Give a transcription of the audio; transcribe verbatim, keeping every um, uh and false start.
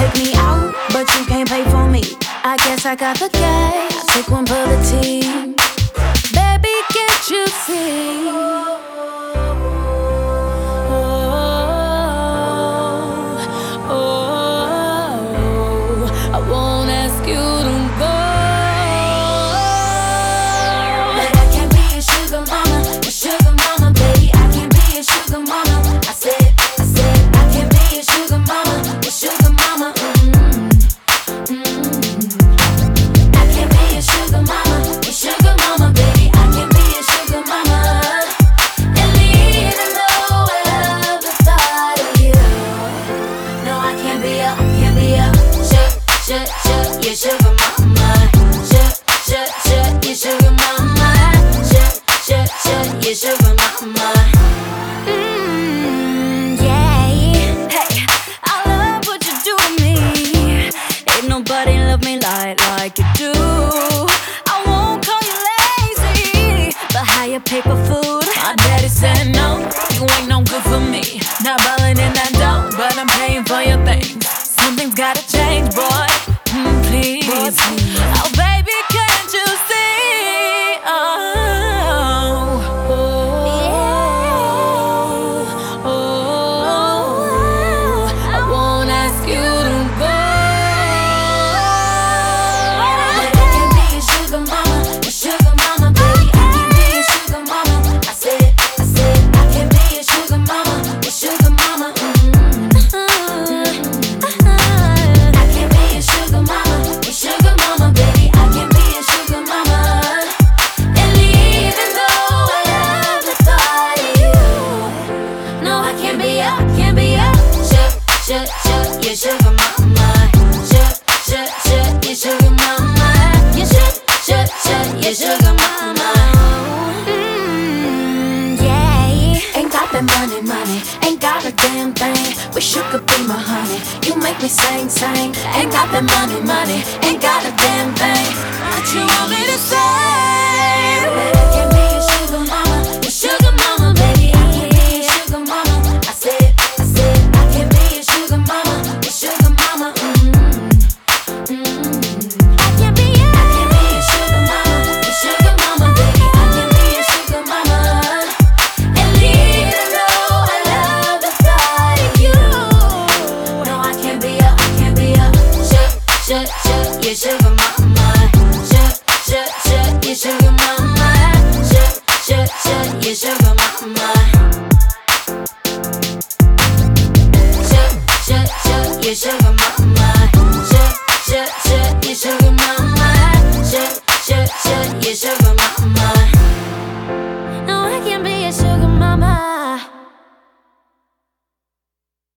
take me out, but you can't pay for me. I guess I got the gas, I'll take one for the team. Baby, can't you see? Oh, oh, oh, I won't ask you to go, but I can't be your sugar mama, your sugar mama, baby. I can't be your sugar mama. I said, I said, I can't be your sugar mama, your sugar mama. Mm-hmm. Mm-hmm. I can't be your sugar mama, your sugar mama, baby. I can't be your sugar mama. And even though I love the thought of you, no, I can't be your, I can't be your sugar, sugar, sugar, your sugar mama. Sugar, sugar, sugar, your sugar mama. Sugar, sugar, sugar, your sugar mama. Mm, yeah. Hey, I love what you do to me. Ain't nobody love me like, like you do. I won't call you lazy, but how you pay for food? My daddy said no, you ain't no good for me. Not ballin' in that dough, but I'm paying for your things. Something's gotta change, boy. Mm, please. Oh, baby, can't you see? Oh, oh, oh, oh, I won't ask you to go, but I can be your sugar mama, your sugar mama, baby. I can be your sugar mama. I said, I said, I can be your sugar mama, your sugar mama. Mm-hmm. I can be your sugar mama, your sugar mama, baby. I can be your sugar mama. And even though I love the thought of you, no, I can't be your, can't be your sugar, sugar, sugar, your sugar mama. Sugar, sugar, sugar, your sugar mama. Your sugar, sugar, sugar, your sugar mama. Mm, yeah. Ain't got that money, money, ain't got a damn thing. Wish you could be my honey, you make me sing, sing. Ain't got that money, money, ain't got a damn thing. What you want me to say? But I can be your sugar mama, your sugar mama, baby. I can be your sugar mama. I said, I said, I can be your sugar mama, your sugar mama. Mm-hmm. Mm-hmm. I can be your, I can be your sugar mama, your sugar mama, baby. I can be your sugar mama. And even though I love the thought of you, no, I can't be your, I can't be your sugar, sugar, sugar, your sugar mama. Sugar, sugar, sugar, your sugar mama. Sugar, sugar, sugar, your sugar mama.